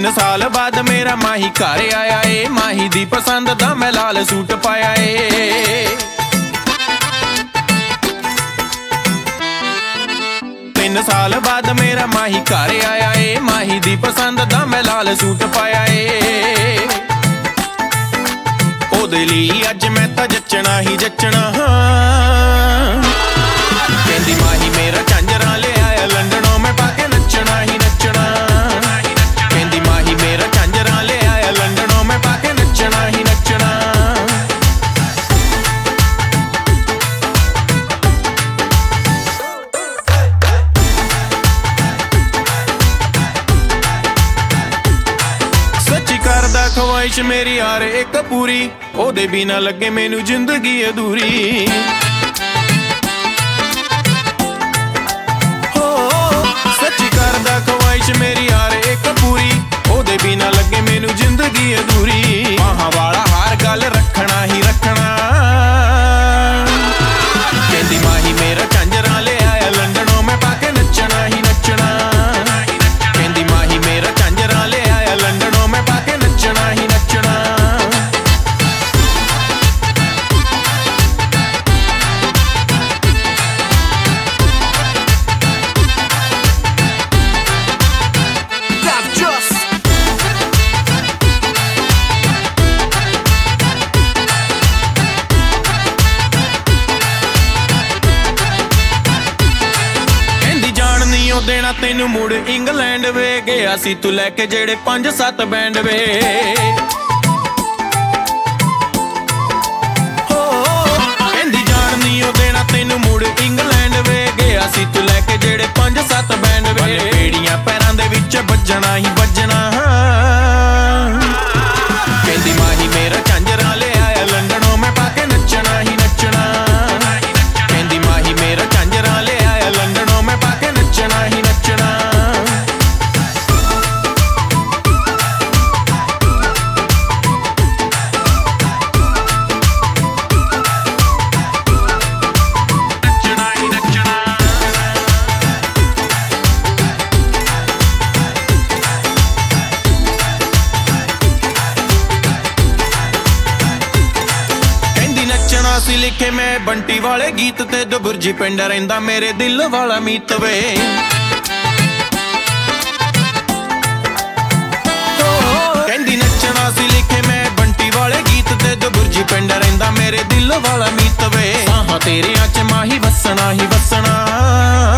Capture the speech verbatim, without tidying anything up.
ਤਿੰਨ ਸਾਲ ਬਾਅਦ ਮੇਰਾ ਮਾਹੀ ਘਰ ਆਇਆ ਏ, ਮਾਹੀ ਦੀ ਪਸੰਦ ਦਾ ਮੈਂ ਲਾਲ ਸੂਟ ਪਾਇਆ ਏ। ਤਿੰਨ ਸਾਲ ਬਾਅਦ ਮੇਰਾ ਮਾਹੀ ਘਰ ਆਇਆ ਏ, ਮਾਹੀ ਦੀ ਪਸੰਦ ਦਾ ਮੈਂ ਲਾਲ ਸੂਟ ਪਾਇਆ ਏ। ਉਹਦੇ ਲਈ ਅੱਜ ਮੈਂ ਤਾਂ ਜੱਚਣਾ ਹੀ ਜੱਚਣਾ ਹਾਂ। ਕਹਿੰਦੀ ਮਾਹੀ ਮੇਰਾ ਝਾਂਜਰਾਂ ਲੈ ਆਇਆ ਲੰਡਨੋਂ, ਮੈਂ ਪਾ ਕੇ ਨੱਚਣਾ ਹੀ ਨੱਚਣਾ। ਕਹਿੰਦੀ ਮਾਹੀ ਮੇਰਾ ਝਾਂਜਰਾਂ ਲੈ ਆਇਆ ਲੰਡਨੋਂ, ਮੈਂ ਪਾ ਕੇ ਨੱਚਣਾ ਹੀ ਨੱਚਣਾ। ਸੱਚੀ ਕਰਦਾ ਖਵਾਇਸ਼ ਮੇਰੀ ਯਾਰ ਇੱਕ ਪੂਰੀ, ਉਹਦੇ ਬਿਨਾ ਲੱਗੇ ਮੈਨੂੰ ਜ਼ਿੰਦਗੀ ਅਧੂਰੀ। ਸੱਚੀ ਕਰਦਾ ਖਵਾਇਸ਼ ਮੇਰੀ ਯਾਰ ਇੱਕ ਪੂਰੀ, ਉਹਦੇ ਬਿਨਾ ਲੱਗੇ ਮੈਨੂੰ ਜ਼ਿੰਦਗੀ ਅਧੂਰੀ। ਬਾਹਾਂ ਵਾਲਾ ਹਾਰ ਗੱਲ ਰੱਖਣਾ ਹੀ ਰੱਖਣਾ। ਕਹਿੰਦੀ ਮਾਹੀ ਮੇਰਾ ਝਾਂਜਰਾਂ ਲੈ ਆਇਆ ਲੰਡਨੋਂ, ਮੈਂ ਪਾ ਕੇ ਨੱਚਣਾ ਹੀ ਨੱਚਣਾ। ਕਹਿੰਦੀ ਮਾਹੀ ਮੇਰਾ ਝਾਂਜਰਾਂ ਲੈ ਆਇਆ ਲੰਡਨੋਂ, ਮੈਂ ਪਾ ਕੇ ਨੱਚਣਾ ਹੀ ਨੱਚਣਾ। ਦੇਣਾ ਤੈਨੂੰ ਮੁੜ ਇੰਗਲੈਂਡ ਵੇ, ਗਿਆ ਸੀ ਤੂੰ ਲੈ ਕੇ ਜਿਹੜੇ ਪੰਜ ਸੱਤ ਬੈਂਡ ਵੇ। ਕਹਿੰਦੀ ਜਾਣ ਨੀ ਉਹ ਦੇਣਾ ਤੈਨੂੰ ਮੁੜ ਇੰਗਲੈਂਡ ਵੇ, ਗਿਆ ਸੀ ਤੂੰ ਲੈ ਕੇ ਜਿਹੜੇ ਪੰਜ ਸੱਤ ਬੈਂਡ ਵੇ। ਬੇੜੀਆਂ ਪੈਰਾਂ ਦੇ ਵਿੱਚ ਵੱਜਣਾ ਹੀ ਵੱਜਣਾ। ਕਹਿੰਦੀ ਮਾਹੀ ਮੇਰਾ ਝਾਂਜਰਾਂ ਲੈ ਆਇਆ ਲੰਡਨੋਂ, ਮੈਂ ਪਾ ਕੇ ਨੱਚਣਾ ਹੀ ਨੱਚਣਾ। ਕਹਿੰਦੀ ਮਾਹੀ ਮੇਰਾ ਝਾਂਜਰਾਂ ਲੈ ਆਇਆ ਲੰਡਨੋਂ, ਮੈਂ ਪਾ ਕੇ ਨੱਚਣਾ ਹੀ ਨੱਚਣਾ। ਸੀ ਲਿਖੇ ਮੈਂ ਬੰਟੀ ਵਾਲੇ ਗੀਤ ਤੇ, ਦੁਬੁਰਜੀ ਪਿੰਡ ਰਹਿੰਦਾ ਮੇਰੇ ਦਿਲ ਵਾਲਾ ਮੀਤ ਵੇ। ਕਹਿੰਦੀ ਨੱਚਣਾ ਸੀ ਲਿਖੇ ਮੈਂ ਬੰਟੀ ਵਾਲੇ ਗੀਤ ਤੇ, ਦੁਬੁਰਜੀ ਪਿੰਡ ਰਹਿੰਦਾ ਮੇਰੇ ਦਿਲ ਵਾਲਾ ਮੀਤ ਵੇ। ਸਾਹਾਂ ਤੇਰਿਆਂ ਚ ਮਾਹੀ ਵਸਣਾ ਹੀ ਵਸਣਾ।